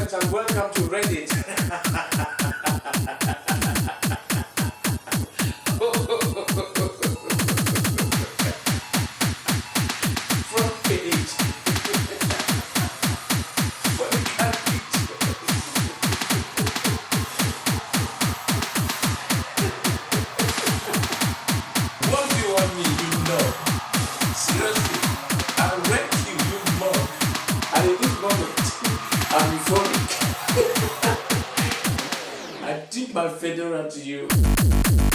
Internet and welcome to Reddit. Front page. Welcome what do you want me? You know. Seriously, I'll wreck you, you mug. And in this moment, I'm euphoric. I tip my fedora to you.